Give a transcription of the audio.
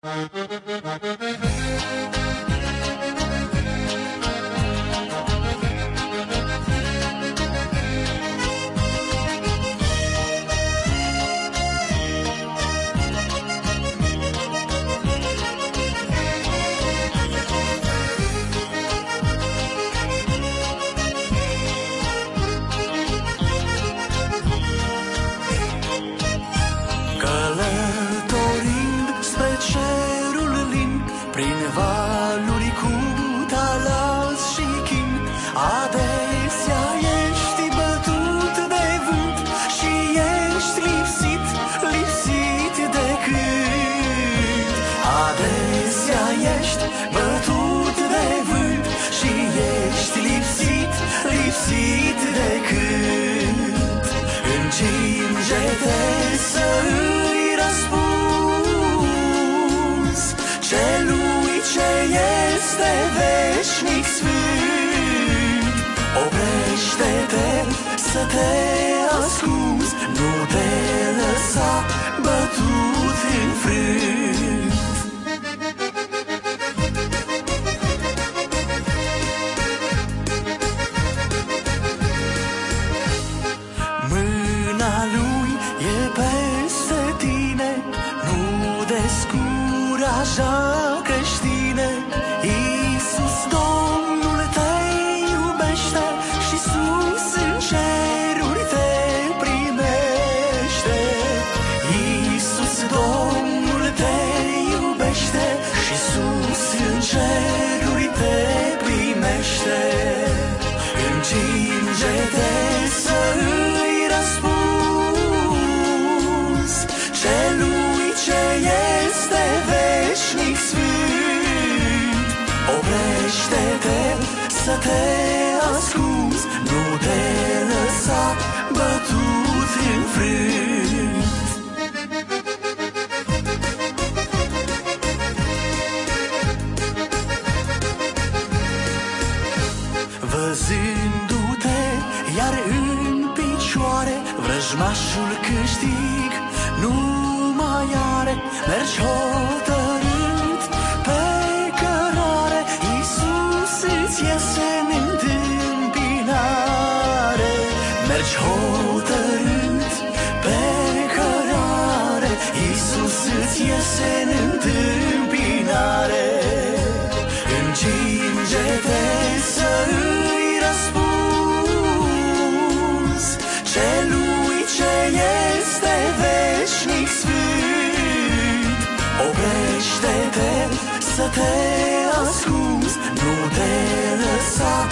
Călătorind spre cerul lin, prin valuri cu talas și chin, adesea ești bătut de vânt și ești lipsit, lipsit de cânt. Adesea ești bătut de vânt și ești lipsit, lipsit de cânt. Încinge-te să îi răspunzi celui ce este veșnic sfânt. Oprește-te să te ascunzi, nu te lăsa bătut înfrânt. Mâna lui e peste tine, nu descuraja creștine. Iisus Domnul te iubește și sus în ceruri te primește. Iisus Domnul te iubește și sus în ceruri te primește. Încinge-te să îi răspunzi celui ce este veșnic sfânt. Oprește-te să te ascunzi, nu te lăsa bătut înfrânt. Văzându-te iar în picioare, vrăjmașul câștig nu mai are. Mergi hotărât pe cărare, Iisus îți iese în întâmpinare. Mergi hotărât pe cărare, Iisus îți iese în întâmpinare. Încinge-te să îi răspunzi celui ce este veșnic sfânt. Oprește-te să te ascunzi, nu te lăsa